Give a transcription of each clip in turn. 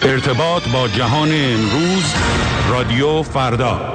ارتباط با جهان امروز، رادیو فردا.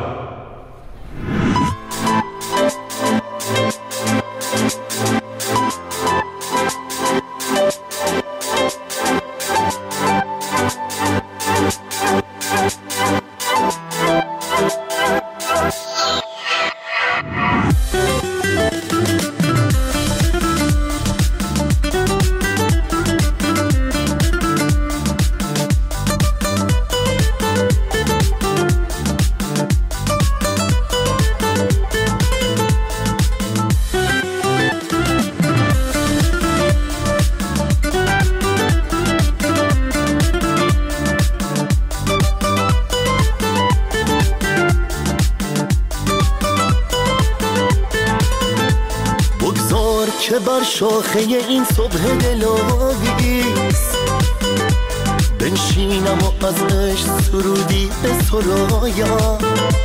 که بر شاخه این صبح دلاویز بنشینم و از عشق سرودی به سرایم،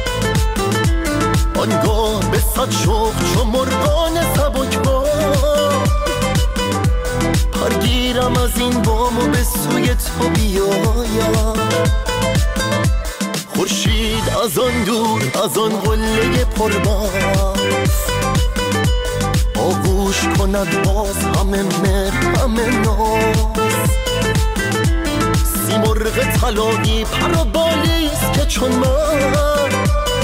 آنگاه به صد شوق چو مرغان سبکبار پرگیرم از این بام و به سوی تو بیایم. خورشید از آن دور، از آن قله پربرف آغوش کند باز همه مهر همه ناز. سیمرغ طلایی پر و بالیست که چون من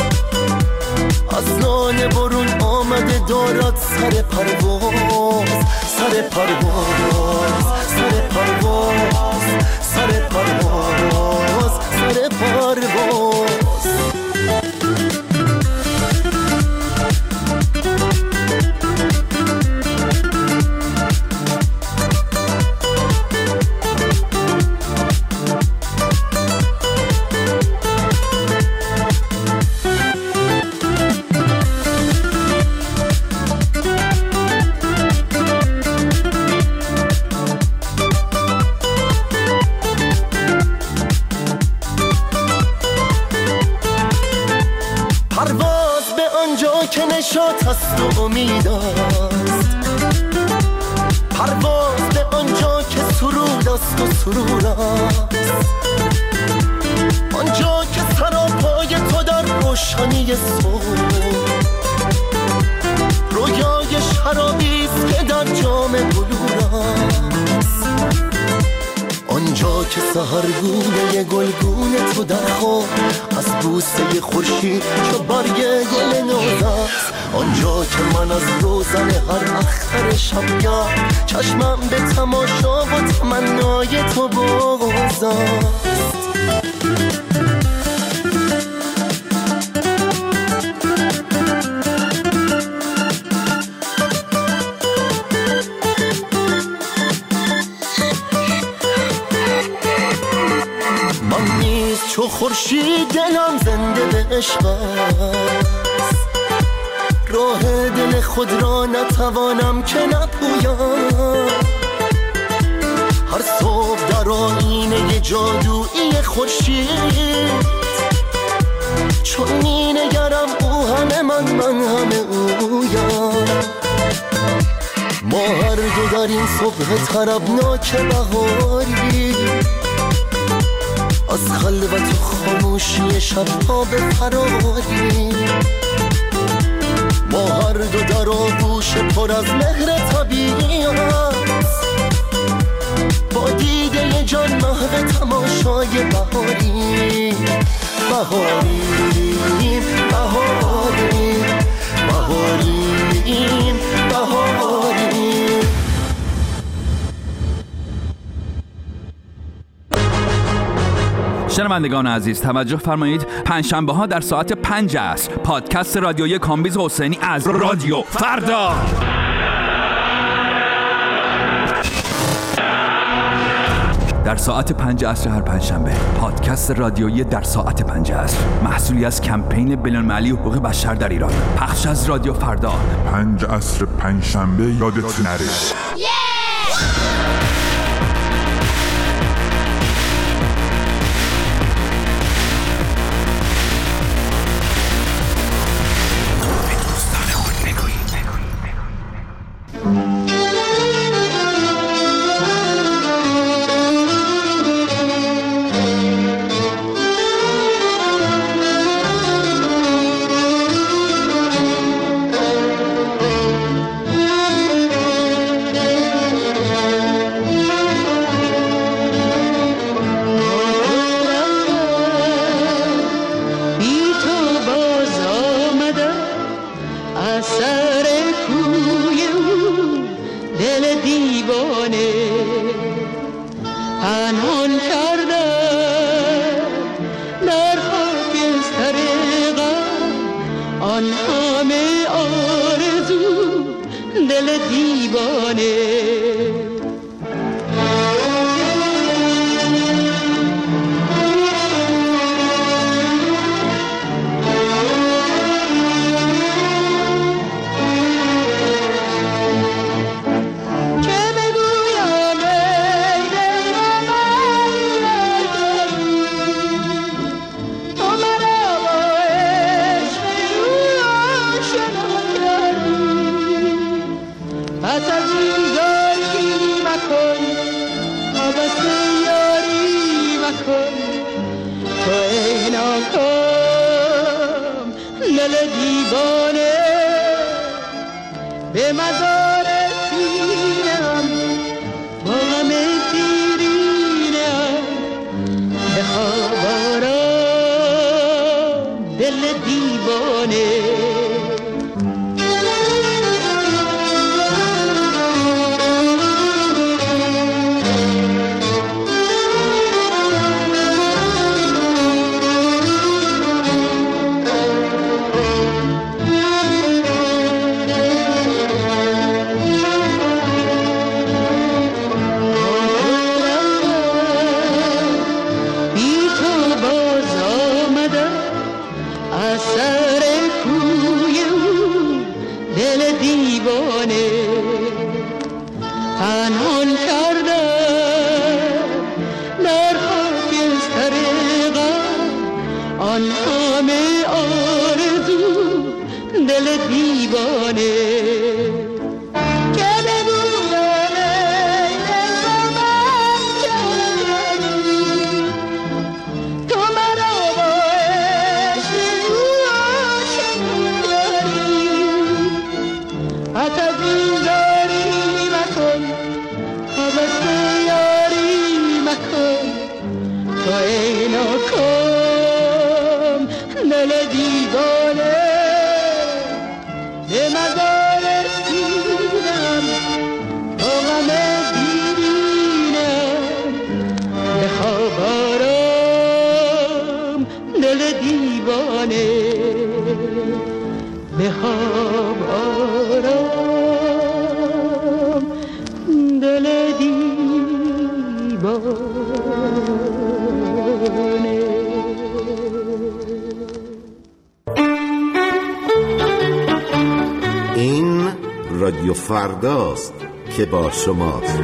از لانه برون آمده دارد سر پرواز، سر پرواز، سر پرواز، سر پرواز، سر پرواز. که نشاط است و امید است، پرواز به آنجا که سرود است و سرور است، آنجا که سراپای تو در روشنی صبح رویای شرابی است که در جام بلور است، آنجا که سحرگونه گلگونه تو در خواب از بوسه خورشید چو برگ گل نوز است، آنجا که من از روزن هر اختر شبگرد چشمم به تماشا و تمنای تو باز است. چو خورشید دلم زنده به عشق است، راه دل خود را نتوانم که نپویم. هر صبح در آینه جادویی خورشید چون می نگرم او همه من همه اویم. ما هر دو در این صبح طربناک بهاری از خلوت و خاموشی شبها به فراری، ما هر دو در آغوش پر از مهر طبیعت با دیده جان محو تماشای بهاری، بهاری، بهاری، بهاری، بهاری. شنوندگان عزیز توجه فرمایید، پنجشنبه ها در ساعت 5 عصر پادکست رادیویی کامبیز حسینی از رادیو فردا در ساعت 5 عصر هر پنجشنبه پادکست رادیویی در ساعت 5 عصر محصولی از کمپین بین‌المللی حقوق بشر در ایران، پخش از رادیو فردا. 5 عصر پنجشنبه یادت نره. پنهان کردم در خاکستر غم آن همه آرزو دل دیوانه. به مزار سینم با غم دیرینم بخواب آرام دل دیوانه. این رادیو فرداست که با شماست.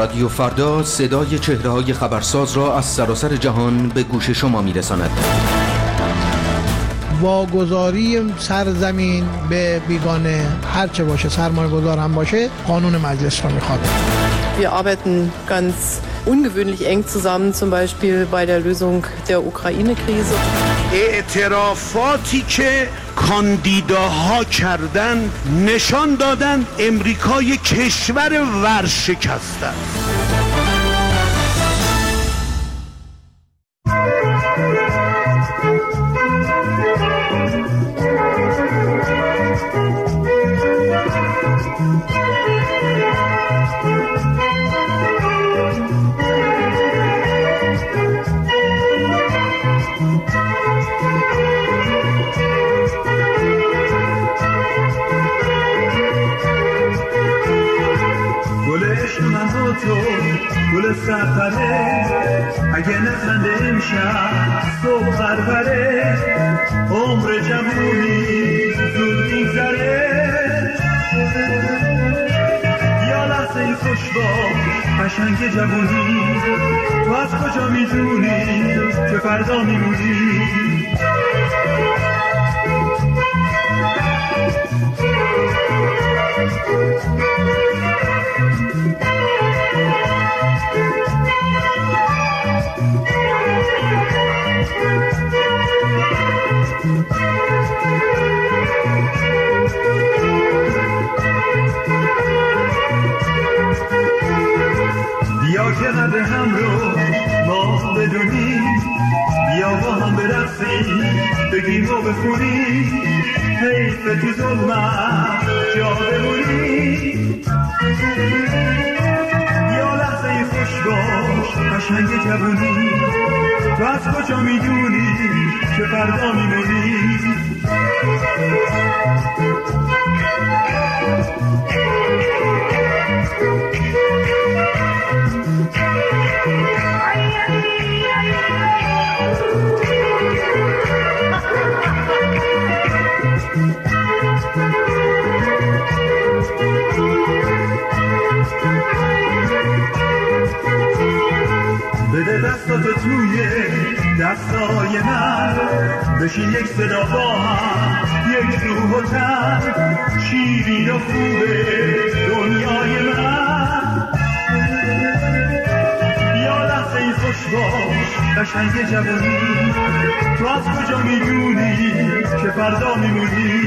رادیو فردا صدای چهره‌های خبرساز را از سراسر جهان به گوش شما می‌رساند. واگذاری سرزمین به بیگانه هرچه باشه، سرمایه گذار هم باشه، قانون مجلس رو میخواد. Wir arbeiten ganz ungewöhnlich eng zusammen, zum Beispiel bei der Lösung der Ukraine-Krise. اعترافاتی که کاندیداها کردن نشان دادن امریکا یک کشور ورشکسته است. گل سفره اگه نخنده امشب صبح پروره عمر جوونی زود میگذره یا لحظه ای خوش باش قشنگ جوونی تو از کجا میدونی که فردا میمونی بیا که قدر هم رو ما بدونیم بیا با هم برقصیم بگیم و بخونیم حیف تو ظلمت جا بمونیم یا لحظه ای خوش باش قشنگ جوونی تو از کجا میدونی که فردا میمونی بده دستاتو توی دستای من بشین یک صدا با هم یک روح و تن شیرین و خوبه دنیای من یا لحظه ای خوش باش قشنگ جوونی تو از کجا میدونی که فردا میمونی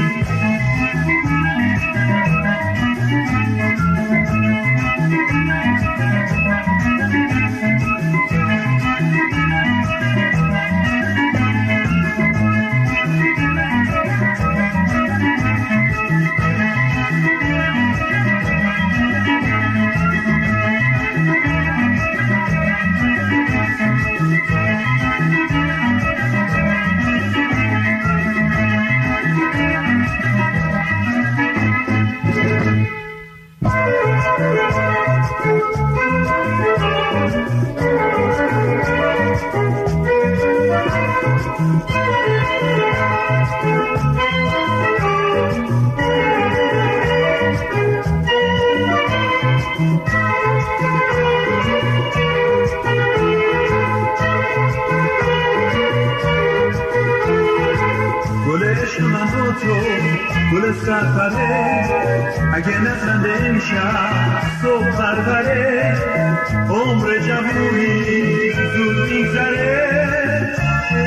گل سفره اگه نخنده امشب صبح پروره عمر جوونی زود میگذره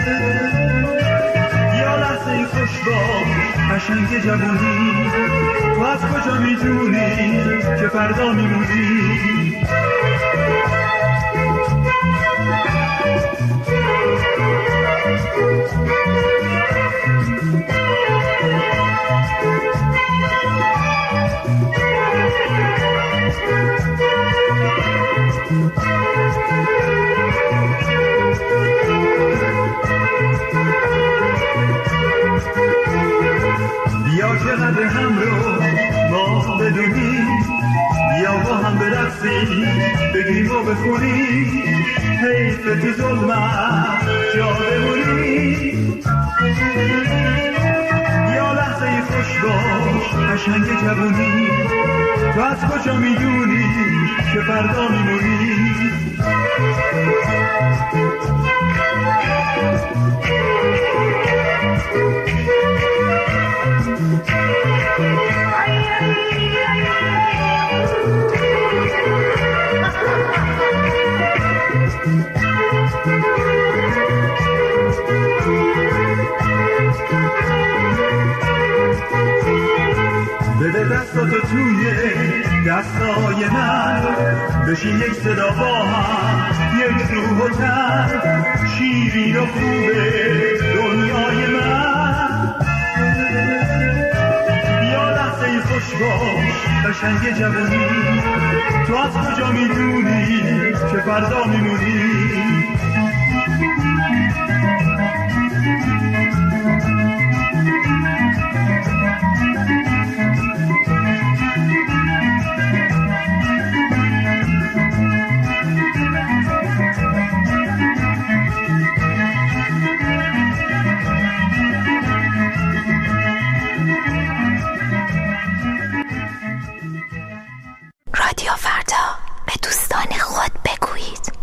یا لحظه ای خوش باش قشنگ جوونی تو از کجا میدونی که فردا میمونی بیا که قدر هم رو ما بدونیم بیا با هم برقصیم بگیم و بخونیم حیف تو ظلمت جا بمونیم یا لحظه ای خوش باش قشنگ جوونی تو از کجا میدونی که فردا میمونی؟ بده دستاتو توی دستای من، بشین یک صدا با هم، یک روح و تن، شیرین و خوبه دنیای من. یا لحظه خوش باش قشنگ جوانی، تو از کجا میدونی که فردا میمونی؟ رادیو فردا، به دوستان خود بگویید.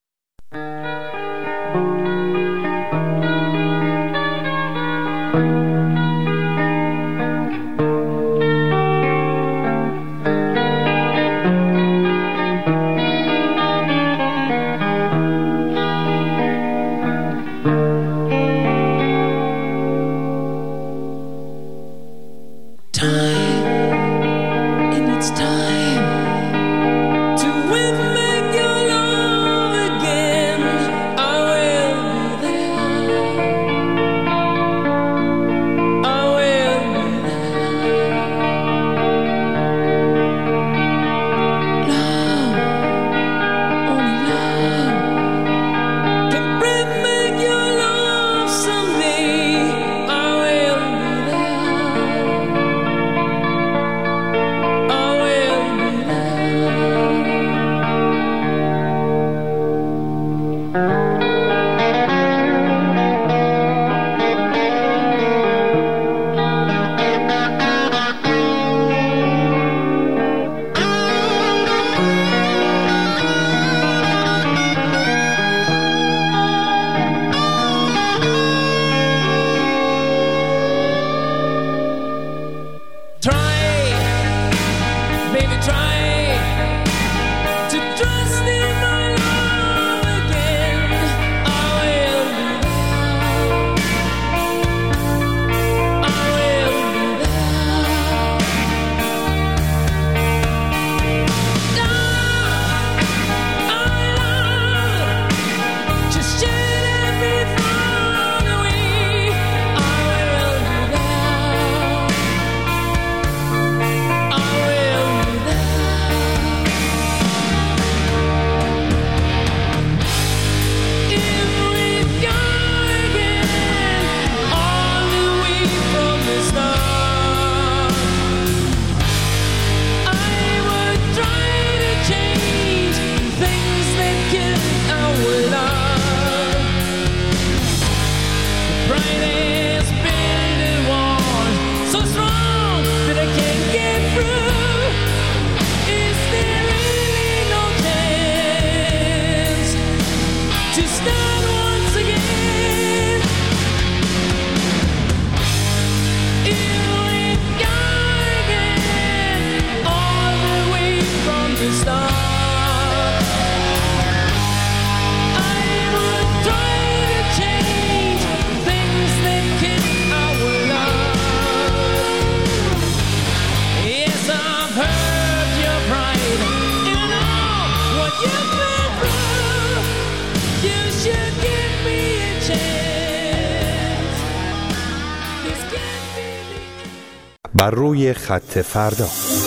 بر روی خط فردا.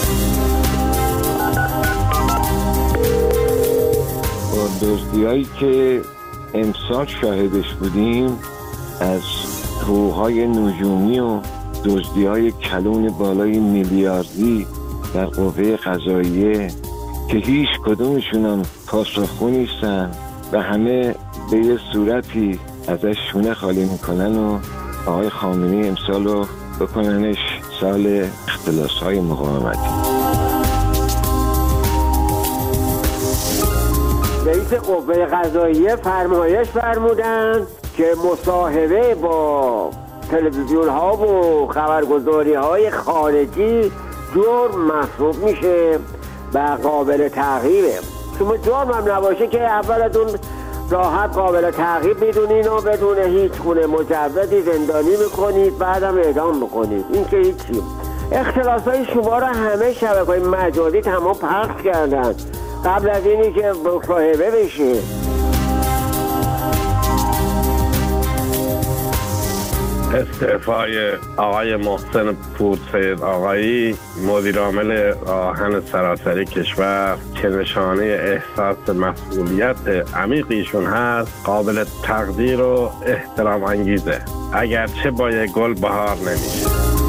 با دزدی‌هایی که امسال شاهدش بودیم از حقوق‌های نجومی و دزدی‌های کلون بالای میلیاردی در قوه قضاییه که هیچ کدومشون هم پاسخگو نیستن و همه به یه صورتی ازش شونه خالی میکنن و آقای خامنه‌ای امسال رو بکننش سال اختلاس‌های مقاومتی. رئیس قوه قضاییه فرمایش فرمودند که مصاحبه با تلویزیون ها و خبرگزاری های خارجی جرم محسوب میشه و قابل تعقیبه. شما جرم هم نباشه که اول از اون راحت قابل تعقیب میدونین و بدون هیچ گونه مجوزی زندانی میکنید، بعدم اعدام میکنید. این که هیچی. اختلاسای شما را همه شبکه‌های مجازی تمام پخش کردن قبل از اینی که مصاحبه بشه. استعفای آقای محسن پورسید آقایی مدیر عامل آهن سراسری کشور که نشانه احساس مسئولیت عمیقیشون هست قابل تقدیر و احترام انگیزه، اگرچه با یک گل بهار نمیشه.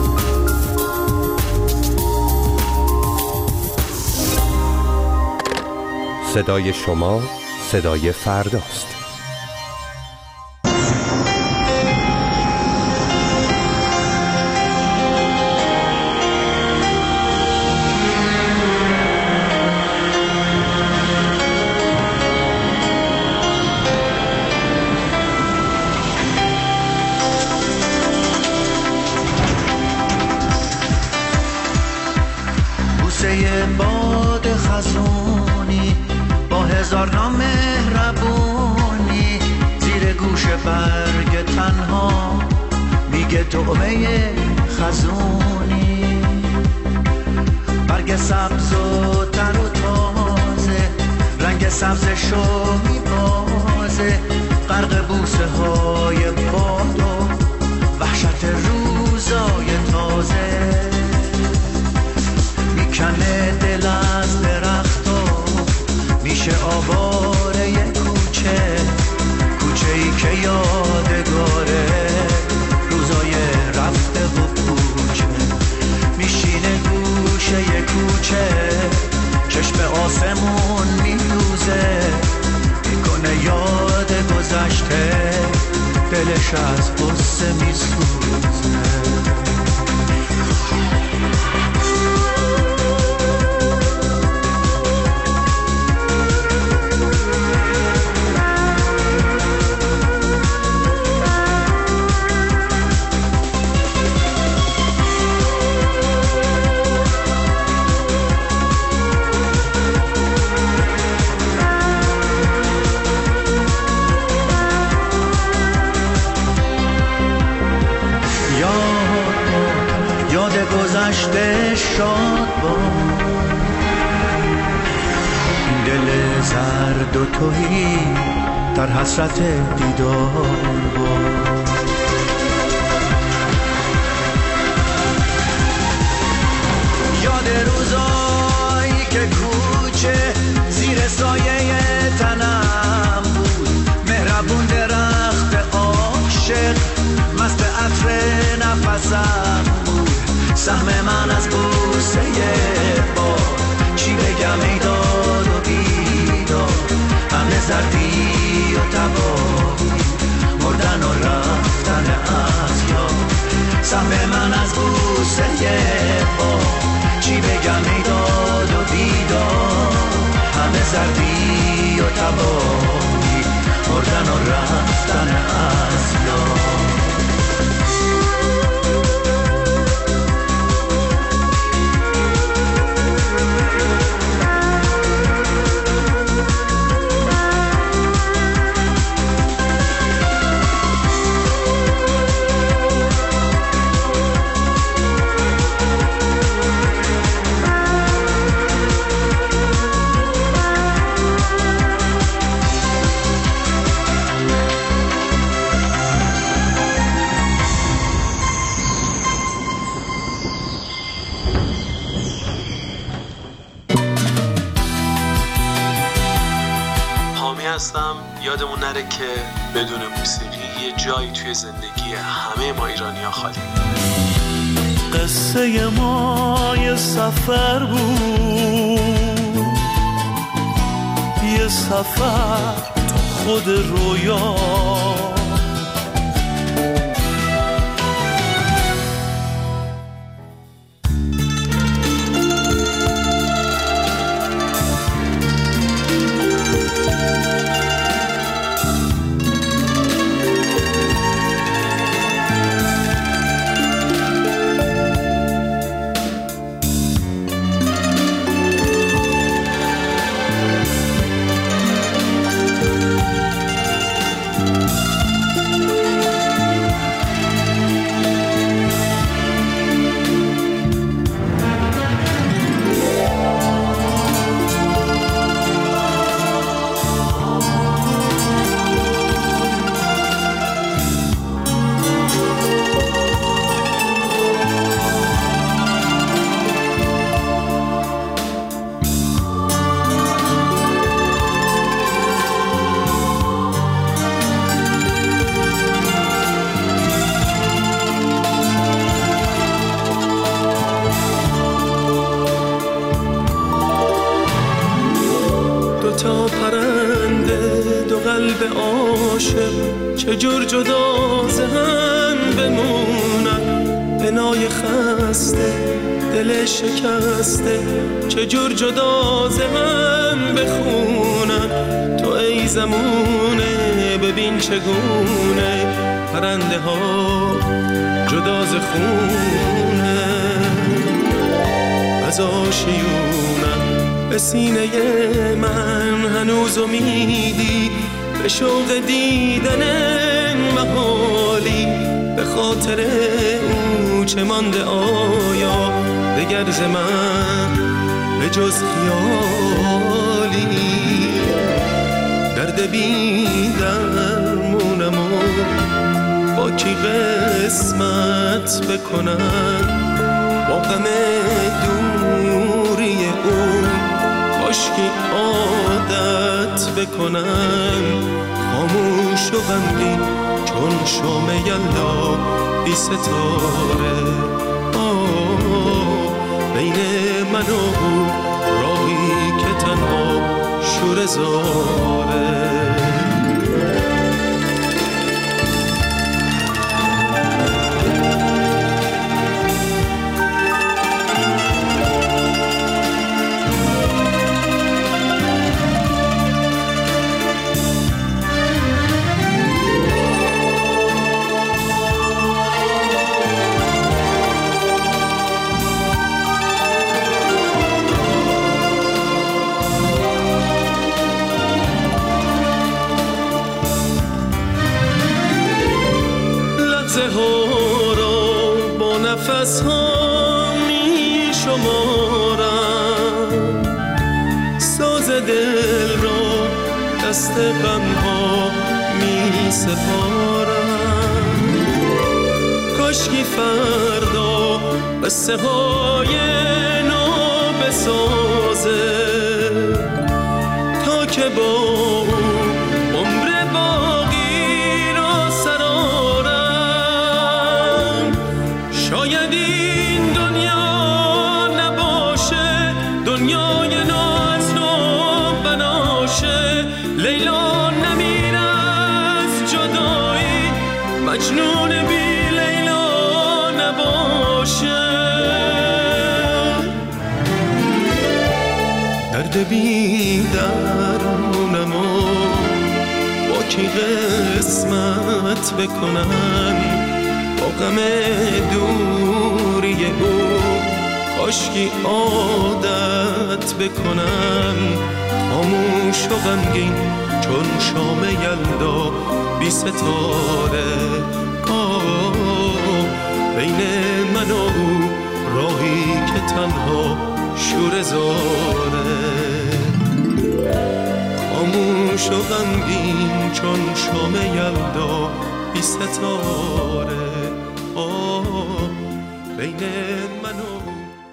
صدای شما صدای فرداست. باد خزونی با هزار نام مهربونی زیر گوش برگ تنها میگه طعمه خزونی، برگ سبز و تر و تازه رنگ سبزشو میبازه، غرق بوسه های باد و وحشت روزای تازه، میکنه دل از درخت و میشه آواره یه کوچه، کوچه ای که یادگاره روزای رفته و کوچه، میشینه گوشه یه کوچه چشم آسمون میدوزه، میکنه یاد گذشته دلش از غصه میسوزه. گذشته شاد با این دل زرد و تهی در حسرت دیدار با، یاد روزایی که کوچه زیر سایه تنم بود، مهربون درخت عاشق مست عطر نفسم بود، سهم من از بوسه با چی بگم ای داد و بیداد، همه زردی و تباهی مردن و رفتن از یاد، سهم من از بوسه با چی بگم ای داد و بیداد، همه زردی و تباهی مردن و رفتن از یاد. هستم. یادمون نره که بدون موسیقی یه جایی توی زندگی همه ما ایرانی‌ها خالی. قصه ما یه سفر بود، یه سفر تو خود رویا، پرنده دو قلب عاشق چجور جدا ز هم بمونن، بنای خسته دل شکسته چجور جدا ز هم بخونن. تو ای زمونه ببین چگونه پرنده ها جدا ز خونه، از آشیونم به سینه من هنوز امیدی به شوق دیدن محالی، به خاطر او چه مانده آیا دگر ز من به جز خیالی. درد بی درمونم و با کی قسمت بکنم، با غم دوری او کاشکی عادت بکنم. خاموش و غمگین چون شام یلدا بی ستاره، بین من و او راهی که تنها شوره زاره. نفس ها می شمارم، ساز دل را دست غم ها می سپارم. کاشکی فردا قصه های نو بسازه تا که با او عمر باقی را سرارم. شاید این دنیا نباشه دنیای نو از نو بناشه، لیلا نمیره از جدایی مجنون بی لیلا نباشه. درد بی درمونم و با کی قسمت بکنم، با غم دوری او کاشکی عادت بکنم. خاموش و غمگین چون شام یلدا بی ستاره، بین من و او راهی که تنها شوره زاره. خاموش و غمگین چون شام یلدا بی ستاره، بین من و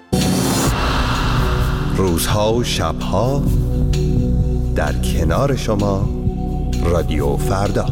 روزها و شبها در کنار شما رادیو فردا.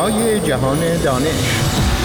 چهره‌های جهان دانش.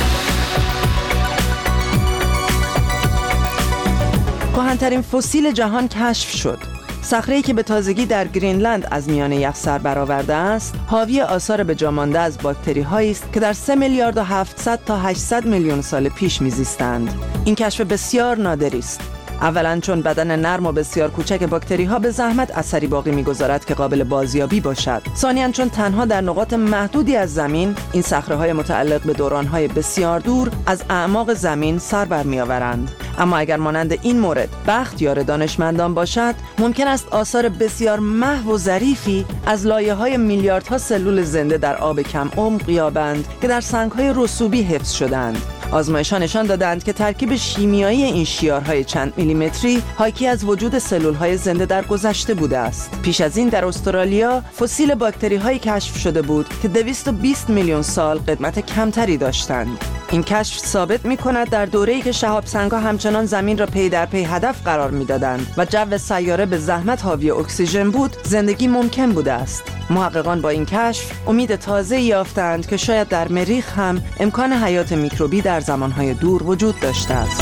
کهن‌ترین فسیل جهان کشف شد. صخره‌ای که به تازگی در گرینلند از میان یخ‌سر برآورده است، حاوی آثار به جا مانده از باکتری‌هایی است که در 3 میلیارد و 700 تا 800 میلیون سال پیش می‌زیستند. این کشف بسیار نادری است. اولاً چون بدن نرم و بسیار کوچک باکتری‌ها به زحمت اثری باقی می‌گذارد که قابل بازیابی باشد. ثانیاً چون تنها در نقاط محدودی از زمین این صخره‌های متعلق به دوران‌های بسیار دور از اعماق زمین سر برمی‌آورند. اما اگر مانند این مورد بخت یار دانشمندان باشد، ممکن است آثار بسیار محو و ظریفی از لایه‌های میلیاردها سلول زنده در آب کم عمق یابند که در سنگ‌های رسوبی حفظ شدند. آزمایش‌ها نشان دادند که ترکیب شیمیایی این شیارهای چند میلیمتری حاکی از وجود سلول‌های زنده در گذشته بوده است. پیش از این در استرالیا فسیل باکتری‌هایی کشف شده بود که 220 میلیون سال قدمت کمتری داشتند. این کشف ثابت می‌کند در دوره‌ای که شهاب سنگ‌ها همچنان زمین را پی در پی هدف قرار می‌دادند و جو سیاره به زحمت حاوی اکسیژن بود، زندگی ممکن بوده است. محققان با این کشف امید تازه‌ای یافتند که شاید در مریخ هم امکان حیات میکروبی در زمانهای دور وجود داشته است.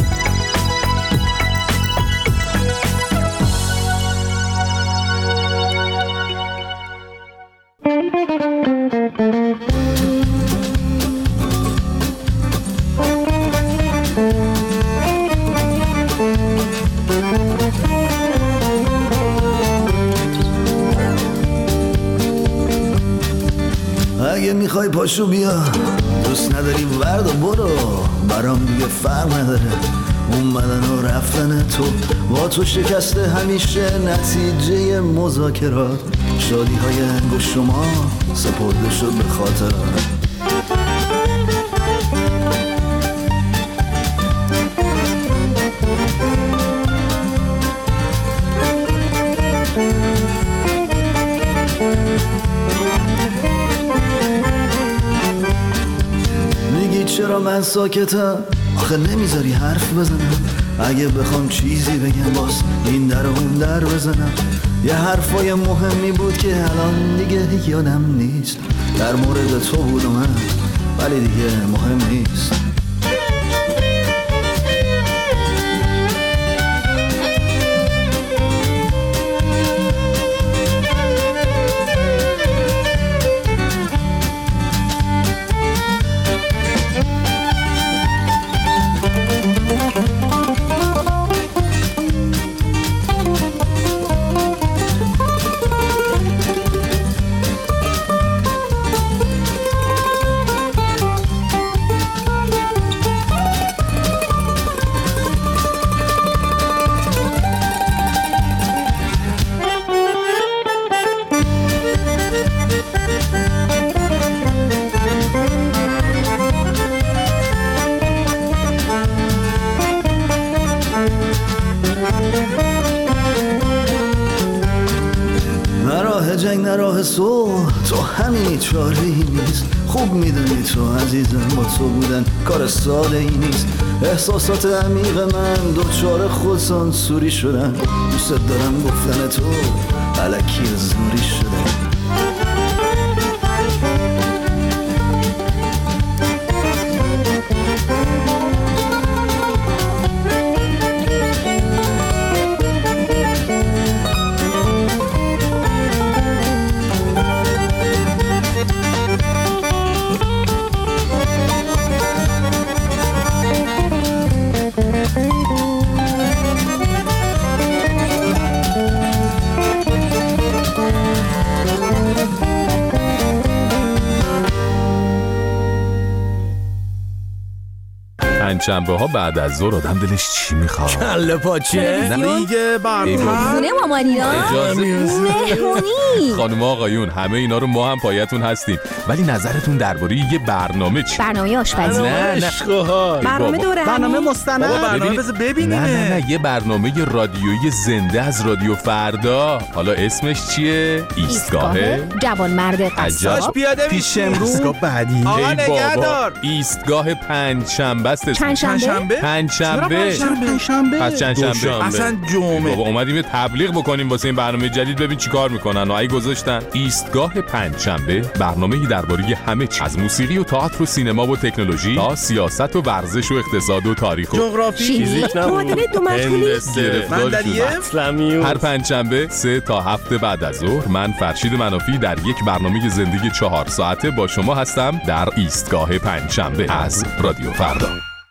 اگه میخوای پاشو بیا، دوست نداری ورد و برو، برام دیگه فرق نداره اومدن و رفتن تو، با تو شکسته همیشه نتیجه مذاکرات، شادی های انگشت شما سپرده شد به خاطرات. چرا من ساکتم؟ آخه نمیذاری حرف بزنم، اگه بخوام چیزی بگم باز این در و اون در بزنم. یه حرفای مهمی بود که الان دیگه یادم نیست، در مورد تو بود و من، ولی دیگه مهم نیست. جنگ نه راه صلح، تو همینی چاره‌ای نیست. خوب میدونی تو عزیزم با تو بودن کار ساده ای نیست. احساسات عمیق من دوچار خودسانسوری شدن، دوست دارم گفتن تو الکی زوری شدن. پنجشنبه ها بعد از ظهر آدم دلش چی میخواد؟ کله پاچه، دیگه برنامه خونه مامانینا، مهمونی. خانم آقایون همه اینا رو ما هم پایتون هستیم، ولی نظرتون درباره یه برنامه چی؟ برنامه آشپزی. نه برنامه دوره، برنامه مستند، برنامه ببینیم. نه یه برنامه رادیویی زنده از رادیو فردا. حالا اسمش چیه؟ ایستگاه جوانمرد قصاب. پیاده پیش امروز. ایستگاه بعدی. آقا نگهدار. ایستگاه پنجشنبه است. پنجشنبه؟ پنجشنبه. پس چند شنبه؟ اصلا جمعه. بابا اومدیم یه تبلیغ بکنیم واسه این برنامه جدید، ببین چیکار میکنن. اگه گذاشتن ایستگاه پنجشنبه، برنامه‌ای درباره همه چیز، از موسیقی و تئاتر و سینما و تکنولوژی تا سیاست و ورزش و اقتصاد و تاریخ و جغرافی، فیزیک، معادله دو مجهولی، هر پنجشنبه 3 تا 7 بعد از ظهر من فرشید منافی در یک برنامه زندگی 4 ساعته با شما هستم در ایستگاه پنجشنبه از رادیو فردا.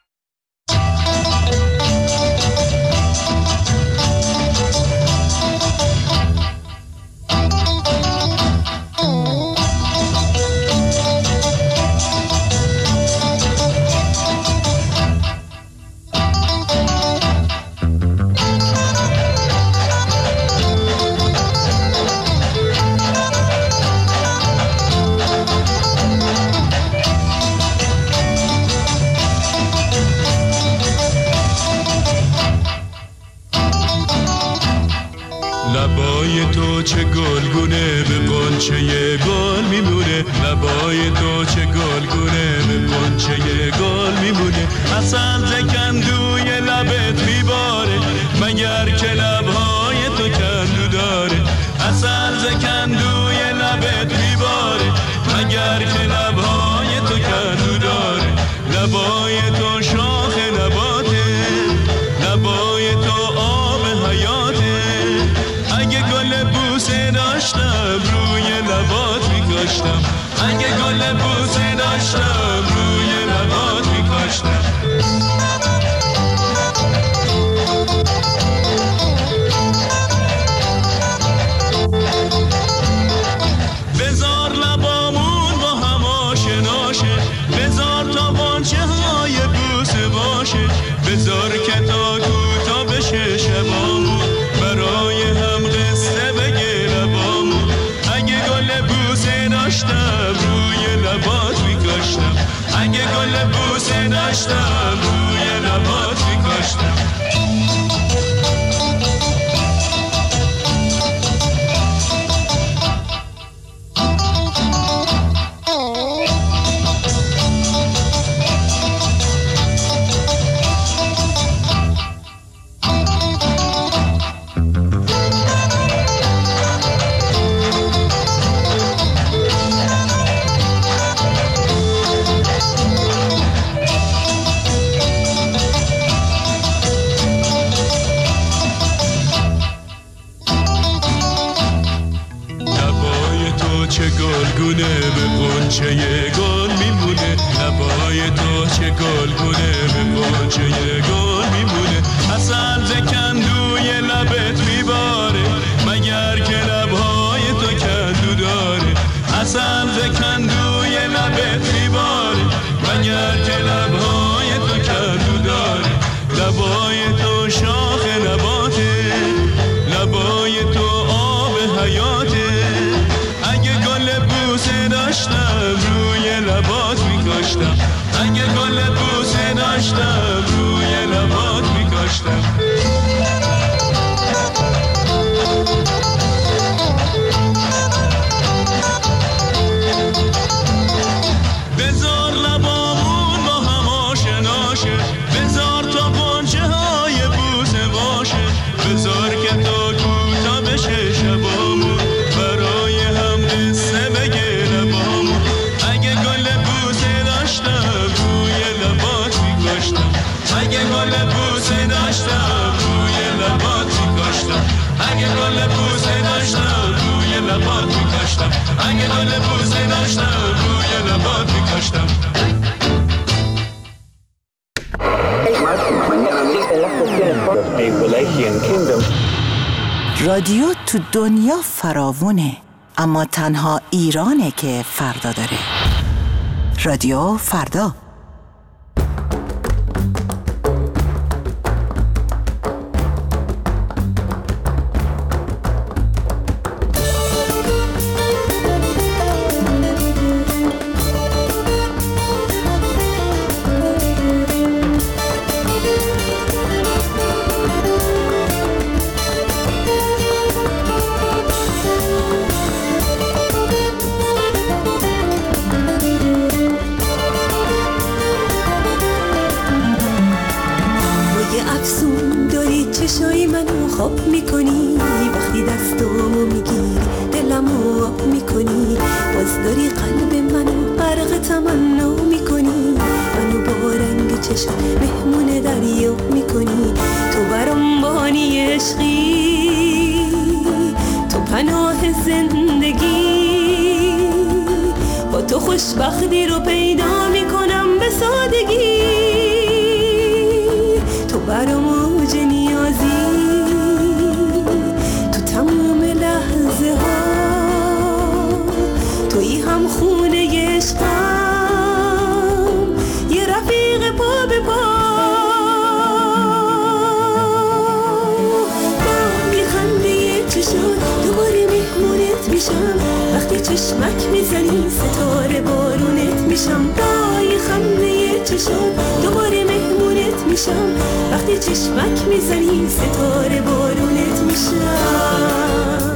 لبای تو چه گلگونه به قنچه گل میمونه، لبای تو چه گلگونه به قنچه گل میمونه، عسل زکندوی لبت میباره مگر که لبهای تو کندو داره، عسل زکندوی لبت میباره مگر که لبهای تو کندو داره، لبای تو شاخ نباته، لبای تو آب حیاته، اگه گل بوسه داشتم روی لبات میکاشتم، اگه گل بوسه داشتم روی لبات میکاشتم. بذار لبامون با هم آشناشه، بذار تا بانچه های بوسه باشه، بذار که تا کوتا بشه شبامون برای هم قصه بگه لبامون، اگه گل بوسه داشتم روی لبات میکاشتم، اگه گل بوسه داشتم روی لبات میکاشتم. چه گلگونه به قنچه گل میمونه، لبای تو چه گلگونه به قنچه گل میمونه، عسل زکندوی لبت میباره مگر که لبهای تو کندو داره، عسل زکندوی لبت میباره مگر که لبهای تو کندو داره، لبای تو شاخ نباته، لبای تو آب حیاته، بوسه داشتم روی لبات میکاشتم، اگه گل بوسه داشتم روی لبات میکاشتم. بذار لبامون با هم آشناشه، بذار تا پنچه های بوسه باشه، بذار که تا کوتا بشه شبامون برای هم قصه بگه لبامون، اگه گل بوسه داشتم روی لبات میکاشتم، اگه گل بوسه داشتم روی لبات میکاشتم، اگه گل بوسه داشتم روی لبات میکاشتم، اگه گل بوسه داشتم روی لبات میکاشتم. رادیو تو دنیا فراوونه، اما تنها ایرانه که فردا داره. رادیو فردا. آب میکنی، وقتی دستامو میگیری دلمو آب میکنی، باز داری قلب منو غرق تمنا میکنی، منو با رنگ چشم مهمون دریا میکنی، تو برام بانی عشقی، تو پناه زندگی، با تو خوشبختی رو پیدا میکنم به سادگی، تو برام اوج نیازی، تو تمام لحظه ها تویی هم خونه عشقم، یه رفیق پا به پا، با میخنده چشات دوباره مهمونت میشم، وقتی چشمک میزنی ستاره بارونت میشم، با یه خنده چشات دوباره مهمونت میشم، وقتی چشمک میزنی ستاره بارونت میشم.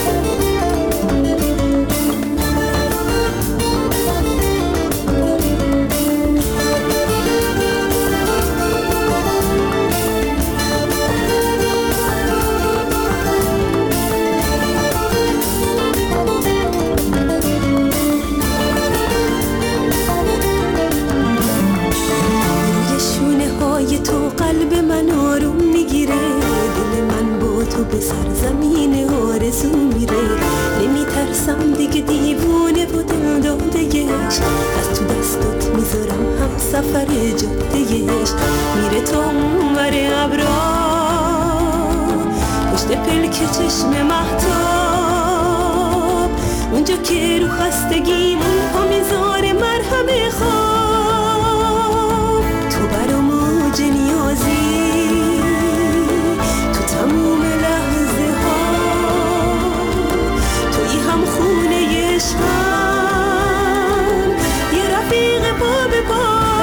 تو قلب من آروم میگیره، دل من با تو به سرزمین آرزو میره، نمیترسم دیگه دیوونه و دل دادهش، از تو دستات میذارم هم سفر جادهش، میره تا اونور ابرا پشت پلک چشم مهتاب، اونجا که رو خستگیمون پا میذاره مرهم خواب، تو برام اوج نیازی، تو تموم لحظه ها تویی هم خونه عشقم، یه رفیق پا به پا،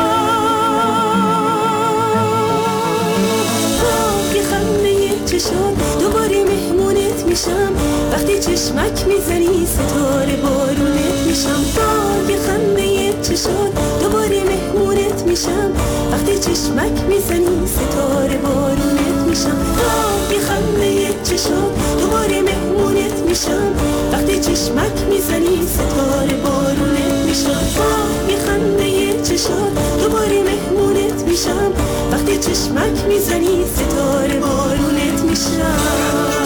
با یه خنده چشات دوباره مهمونت میشم، وقتی چشمک میزنی ستاره بارونت میشم، با یه خنده چشات دوباره مهمونت میشم، وقتی چشمک میزنی ستاره بارونت میشم، با یه خنده چشات دوباره مهمونت میشم، وقتی چشمک میزنی ستاره بارونت میشم، با یه خنده چشات دوباره مهمونت میشم، وقتی چشمک میزنی ستاره بارونت میشم.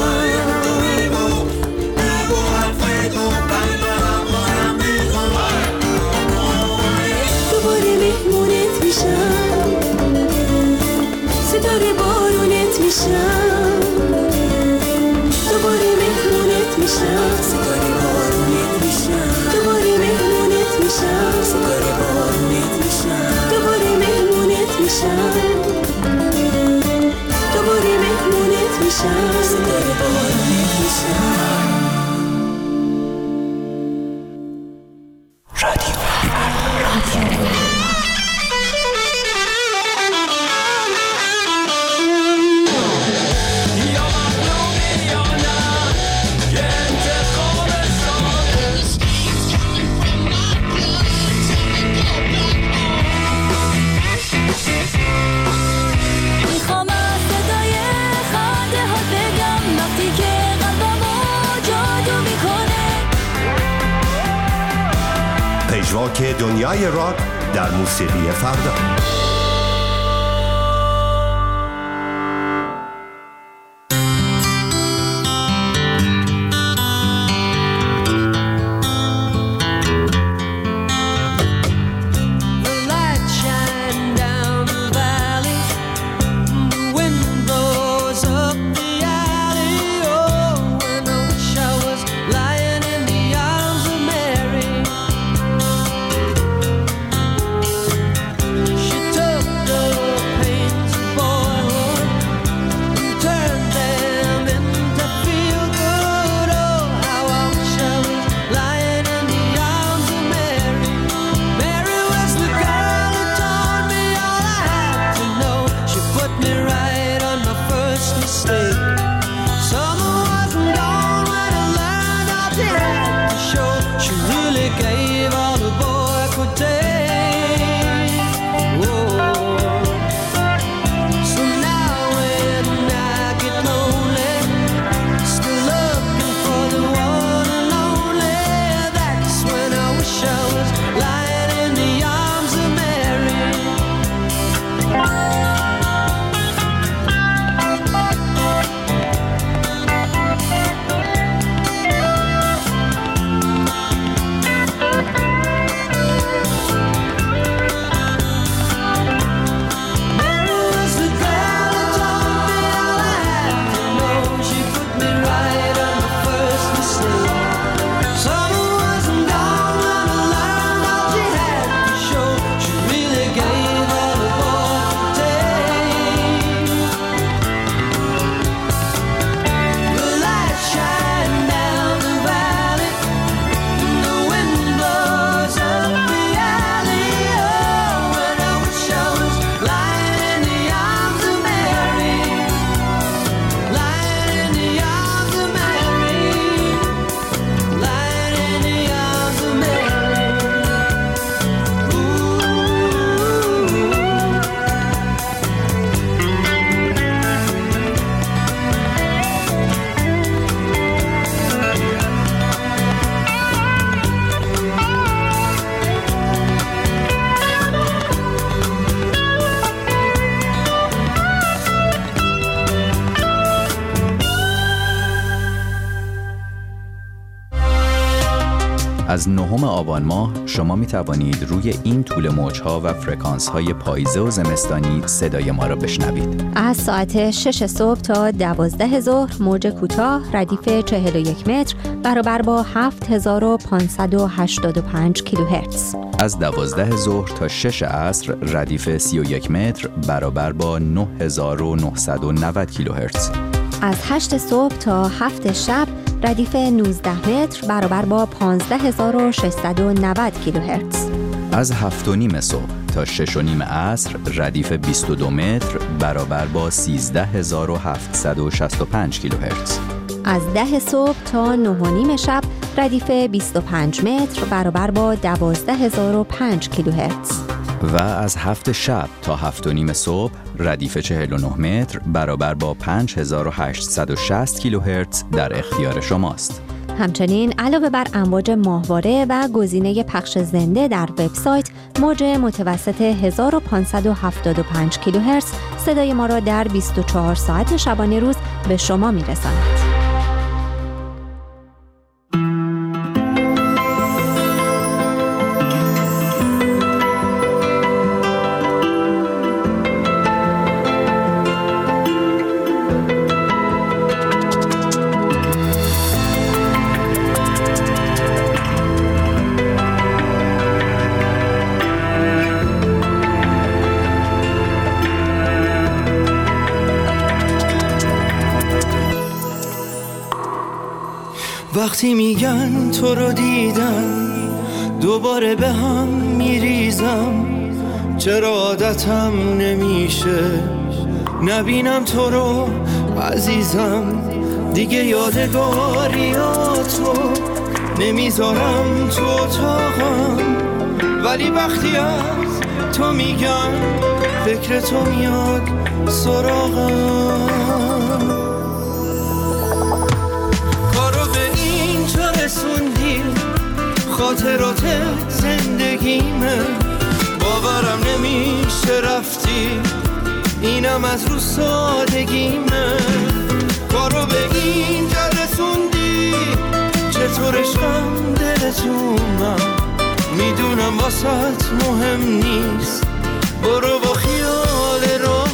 مهمونت میشم، ستاره بارونت میشم، دوباره مهمونت میشم، ستاره بارونت میشم، دوباره مهمونت میشم، ستاره بارونت میشم، دوباره مهمونت میشم، دوباره مهمونت میشم، ستاره بارونت میشم. پژواک دنیای راک در موسیقی فردا. mistake. از 9 آبان ماه شما می توانید روی این طول موج‌ها و فرکانس‌های پاییزه و زمستانی صدای ما را بشنوید. از ساعت 6 صبح تا 12 ظهر موج کوتاه ردیف 41 متر برابر با 7585 کیلوهرتز. از 12 ظهر تا 6 عصر ردیف 31 متر برابر با 9990 کیلوهرتز. از 8 صبح تا 7 شب ردیف 19 متر برابر با 15690 کیلوهرتز. از 7:30 صبح تا 6:30 عصر ردیف 22 متر برابر با 13765 کیلوهرتز. از 10 صبح تا 9:30 شب ردیف 25 متر برابر با 12005 کیلوهرتز. و از 7 شب تا 7:30 صبح ردیف 49 متر برابر با 5860 کیلوهرتز در اختیار شماست. همچنین علاوه بر امواج ماهواره و گزینه پخش زنده در وبسایت، موج متوسط 1575 کیلوهرتز صدای ما را در 24 ساعت شبانه روز به شما میرساند. وقتی میگن تو رو دیدم دوباره به هم میریزم، چرا عادتم نمیشه نبینم تو رو عزیزم، دیگه یادگاریاتو نمیذارم تو اتاقم، ولی وقتی از تو میگن فکر تو میاد سراغم. رسوندی خاطرات زندگیمه، باورم نمیشه رفتی، اینم از رو سادگیمه، کارو به اینجا رسوندی، چطور عشقم دلتونم، میدونم واسط مهم نیست، برو با خیال راحت.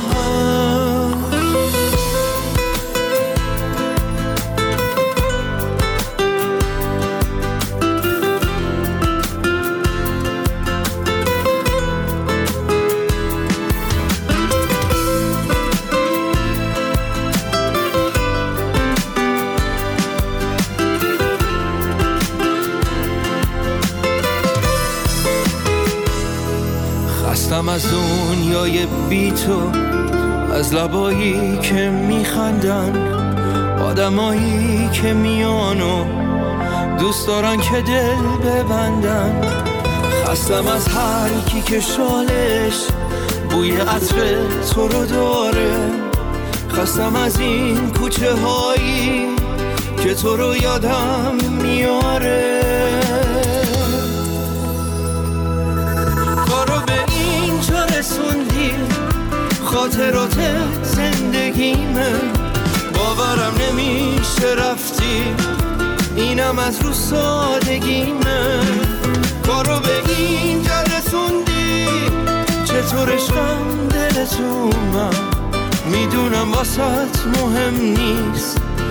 خستم از دنیای بی تو، از لبایی که میخندن، آدمایی که میانو دوست دارن که دل ببندن، خستم از هر کی که شالش بوی عطر تو رو داره، خستم از این کوچه هایی که تو رو یادم میاره، رسوندی خاطرات زندگیمه، باورم نمیشه رفتی، اینم از رو سادگیمه، کارو به اینجا رسوندی، چطور عشقم دلتونم، میدونم واسط مهم نیست،